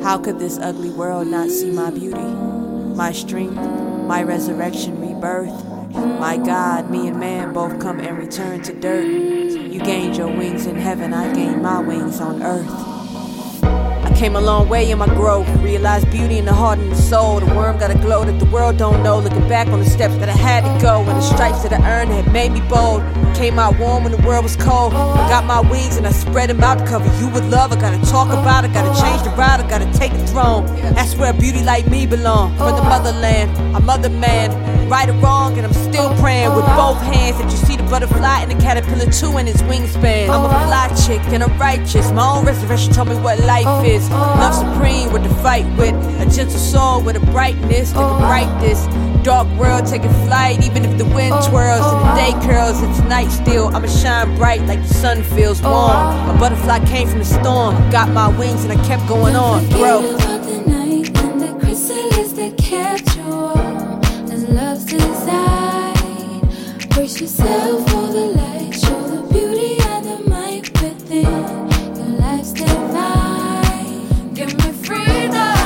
How could this ugly world not see my beauty? My strength, my resurrection, rebirth. My God, me and man both come and return to dirt. You gained your wings in heaven, I gained my wings on earth. I came a long way in my growth, realized beauty in the heart and the soul. The worm got a glow that the world don't know. Looking back on the steps that I had to go, and the stripes that I earned had made me bold. Came out warm when the world was cold. I got my wings and I spread them out to cover you with love. I gotta talk about it, gotta change the ride, I gotta take the throne. That's where beauty like me belong. From the motherland, a mother man, right or wrong, and I'm still praying with both hands that you see the butterfly and the caterpillar too in its wingspan. I'm a fly chick and I'm righteous. My own resurrection told me what life is. Love supreme with the fight with a gentle soul with a brightness that can bright this dark world taking flight. Even if the wind twirls and the day curls, it's night still. I'ma shine bright like the sun feels warm. A butterfly came from the storm, got my wings and I kept going on. Bro, about the night and the chrysalis that kept you warm. As love's inside, brace yourself for the light. Show the beauty and the might within. Your life's divine. Give me freedom.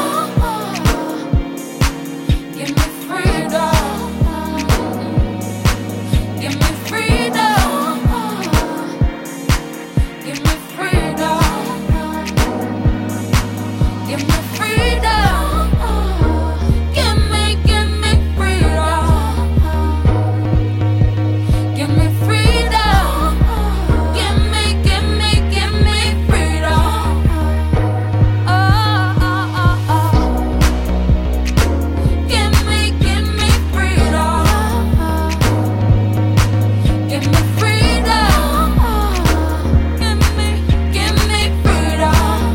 Give me freedom. Give me freedom. Give me freedom. Give me freedom. Give me freedom. Give me freedom. Give me freedom. Oh, oh, oh, oh. Give me freedom. Give me freedom. Give me freedom.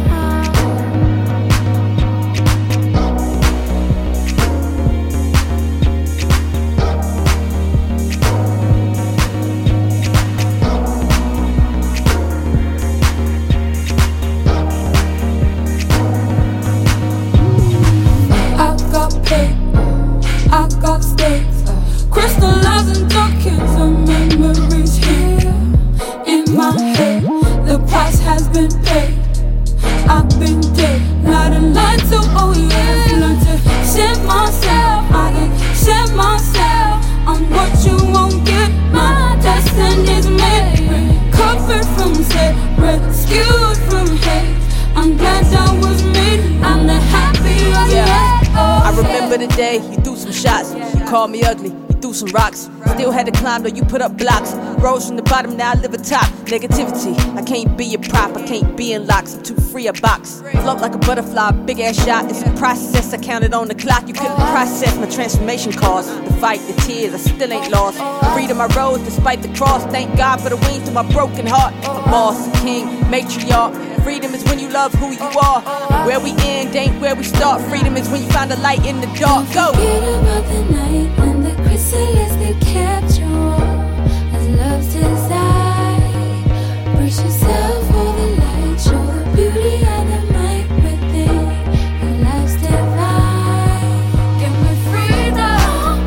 I got pain, I got states, crystallizing documents and memories here in my head. The price has been paid. I've been dead, not a lie to, oh yeah. Learn to set myself, I can set myself on what you won't get. My destiny's made, covered from sin, rescued from hate. I'm glad I was made, I'm the happiest yet. I remember the day you threw some shots. You called me ugly, you threw some rocks. Still had to climb though you put up blocks. Rose from the bottom, now I live atop. Negativity, I can't be a prop, I can't be in locks. I'm too free a box. Float like a butterfly, big ass shot. It's a process, I counted on the clock. You couldn't process my transformation cause. The fight, the tears, I still ain't lost. Freedom I rose despite the cross. Thank God for the wings to my broken heart. A boss, a king, matriarch. Freedom is when you love who you are. Where we end ain't where we start. Freedom is when you find the light in the dark. Go! Forget about the night and the chrysalis that kept you warm. As love's desire, brace yourself for the light. Show the beauty and the might within. Your life's divine. Give me freedom.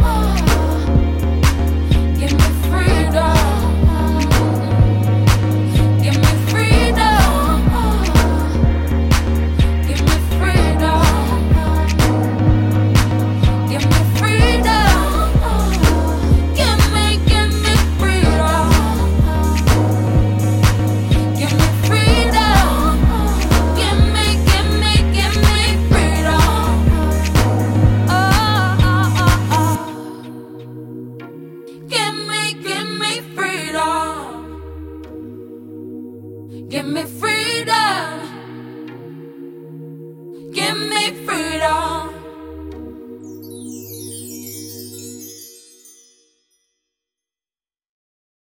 Give me freedom. Give me freedom. Give me freedom. Give me freedom. Give me freedom. Give me freedom. Give me freedom. Oh, oh, oh, oh. Give me freedom. Give me freedom. Give me freedom.